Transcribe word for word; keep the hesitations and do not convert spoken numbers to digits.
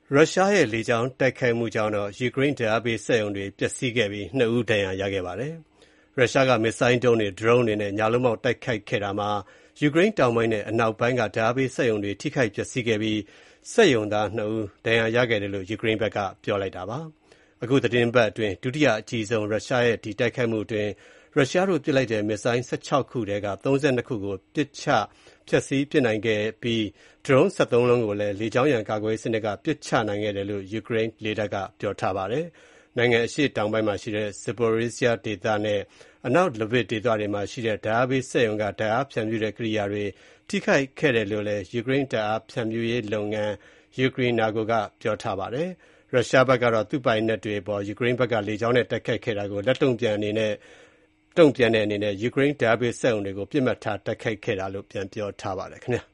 ရုရှားရဲ့လေကြောင်းတိုက်ခိုက်မှုကြောင့်ယူကရိန်းဓာတ်အားပေးစက်ရုံတွေပျက်စီးခဲ့ပြီးနှစ်ဦးဒဏ်ရာရခဲ့ပါတယ်။ ရုရှားကမစ်ဆိုင်းဒုံးတွေ ဒရုန်းတွေနဲ့ညလုံးပေါက်တိုက်ခိုက်ခဲ့တာမှာယူကရိန်းတောင်ပိုင်းနဲ့အနောက်ပိုင်းကဓာတ်အားပေးစက်ရုံတွေထိခိုက်ပျက်စီးခဲ့ပြီးစက်ရုံသားနှစ်ဦးဒဏ်ရာရခဲ့တယ်လို့ယူကရိန်းဘက်ကပြောပါတယ်။ အခုသီတင်းပတ်အတွင်းဒုတိယအကြီးဆုံးရုရှားရဲ့ဒီတိုက်ခိုက်မှုအတွင်းရုရှားတို့ပစ်လိုက်တဲ့မစ်ဆိုင်း၁၆ခုထဲက၃၂ခုကိုပစ်ချဖျက်ဆီးပစ်နိုင်ခဲ့ပြီးဒရုန်း၁၃လုံးကိုလည်းလေကြောင်းရန်ကာကွယ်ရေးစနစ်ကပစ်ချနိုင်ခဲ့တယ်လို့ယူကရိန်းလေတပ်ကပြောပါတယ်။ နိုင်ငံအရှေ့တောင်ပိုင်းမှာရှိတဲ့ Zaporizhzhia ဒေသနဲ့အနောက် Lviv ဒေသတွေမှာရှိတဲ့ဓာတ်အားပေးစက်ရုံကဓာတ်အားဖြန့်ဖြူးတဲ့ကိရိယာတွေထိခိုက်ခဲ့တယ်လို့လည်းယူကရိန်းဓာတ်အားဖြန့်ဖြူးရေးလုပ်ငန်း Ukrenergo ကပြောပါတယ်။ ရုရှားဘက်ကတော့သူ့ပိုင်နက်တွေအပေါ်ယူကရိန်းဘက်ကလေကြောင်းနဲ့တိုက်ခိုက်ခဲ့တာကိုလက်တုံ့ပြန်တဲ့အနေနဲ့ယူကရိန်းဓာတ်အားပေးစက်ရုံတွေကိုပစ်မှတ်ထားတိုက်ခိုက်ခဲ့တာလို့ပြန်ပြောထားပါတယ်ခင်ဗျာ